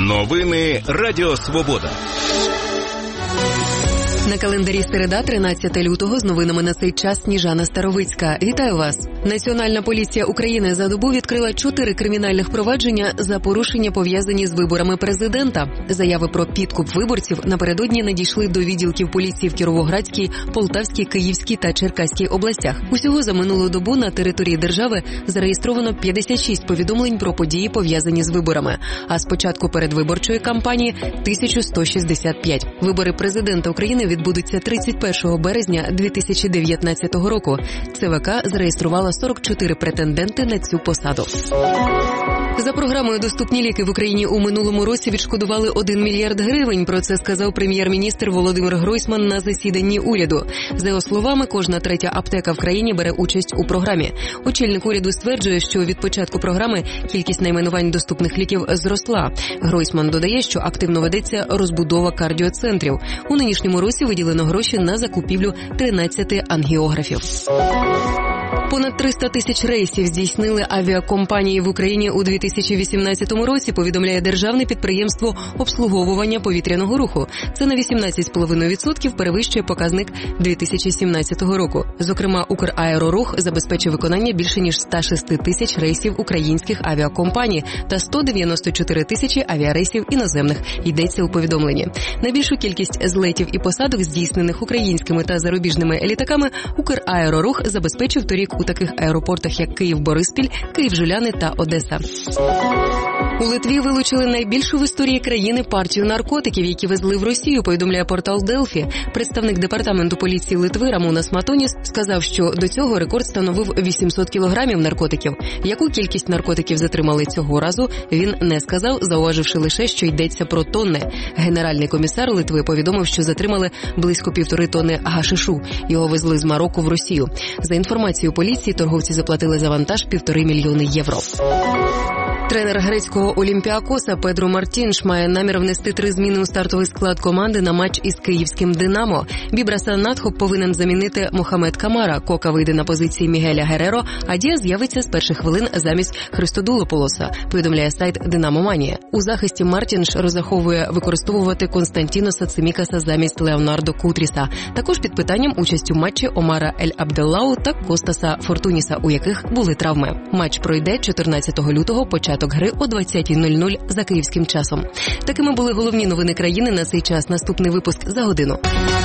Новини Радіо Свобода. На календарі середа, 13 лютого, з новинами на цей час Сніжана Старовицька. Вітаю вас! Національна поліція України за добу відкрила 4 кримінальних провадження за порушення, пов'язані з виборами президента. Заяви про підкуп виборців напередодні надійшли до відділків поліції в Кіровоградській, Полтавській, Київській та Черкаській областях. Усього за минулу добу на території держави зареєстровано 56 повідомлень про події, пов'язані з виборами. А з початку передвиборчої кампанії – 1165. Вибори президента України відбудуться 31 березня 2019 року. ЦВК зареєструвала 44 претенденти на цю посаду. За програмою «Доступні ліки» в Україні у минулому році відшкодували 1 мільярд гривень. Про це сказав прем'єр-міністр Володимир Гройсман на засіданні уряду. За його словами, кожна третя аптека в країні бере участь у програмі. Очільник уряду стверджує, що від початку програми кількість найменувань доступних ліків зросла. Гройсман додає, що активно ведеться розбудова кардіоцентрів. У нинішньому році виділено гроші на закупівлю 13 ангіографів. Понад 300 тисяч рейсів здійснили авіакомпанії в Україні у 2018 році, повідомляє державне підприємство обслуговування повітряного руху. Це на 18,5% перевищує показник 2017 року. Зокрема, Украерорух забезпечив виконання більше ніж 106 тисяч рейсів українських авіакомпаній та 194 тисячі авіарейсів іноземних, йдеться у повідомленні. Найбільшу кількість злетів і посадок, здійснених українськими та зарубіжними літаками, Украерорух забезпечив торік у таких аеропортах, як Київ-Бориспіль, Київ-Жуляни та Одеса. У Литві вилучили найбільшу в історії країни партію наркотиків, які везли в Росію, повідомляє портал Делфі. Представник департаменту поліції Литви Рамунас Матоніс сказав, що до цього рекорд становив 800 кілограмів наркотиків. Яку кількість наркотиків затримали цього разу, він не сказав, зауваживши лише, що йдеться про тонни. Генеральний комісар Литви повідомив, що затримали близько 1,5 тонни гашишу. Його везли з Марокко в Росію. За інформацією поліції, торговці заплатили за вантаж 1,5 мільйони євро. Тренер грецького Олімпіакоса Педро Мартінш має намір внести 3 зміни у стартовий склад команди на матч із київським «Динамо». Бібраса Надхоп повинен замінити Мохамед Камара, Кока вийде на позиції Мігеля Гереро, а Діас з'явиться з перших хвилин замість Христодулополоса, повідомляє сайт «Динамо Манія». У захисті Мартінш розраховує використовувати Константіноса Цимікаса замість Леонардо Кутріса. Також під питанням участь у матчі Омара Ель-Абделлау та Костаса Фортуніса, у яких були травми. Матч пройде 14 лютого, початок гри о 20:00 за київським часом. Такими були головні новини країни на цей час. Наступний випуск за годину.